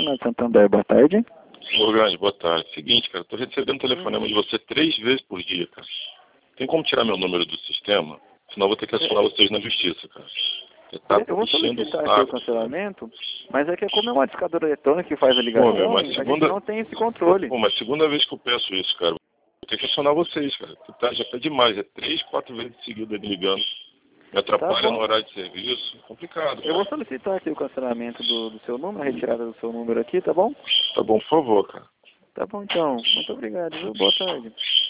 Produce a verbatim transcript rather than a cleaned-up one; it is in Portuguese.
Renato Santander, boa tarde. Ô, Grande, boa tarde. Seguinte, cara, tô recebendo telefonema de você três vezes por dia, cara. Tem como tirar meu número do sistema? Senão eu vou ter que acionar vocês na justiça, cara. Você tá Eu vou enchendo o solicitar aqui o saco, cancelamento, mas é que como é uma discadora eletrônica que faz a ligação, Pô, meu, mas a segunda... gente não tem esse controle. Pô, mas segunda vez que eu peço isso, cara. Vou ter que acionar vocês, cara. Tá, já tá demais, é três, quatro vezes seguidas me ligando. Me atrapalha Tá no bom. horário de serviço. Complicado, Eu vou cara. solicitar aqui o cancelamento do, do seu número, a retirada do seu número aqui, tá bom? Tá bom, por favor, cara. Tá bom então. Muito obrigado, viu? Boa tarde.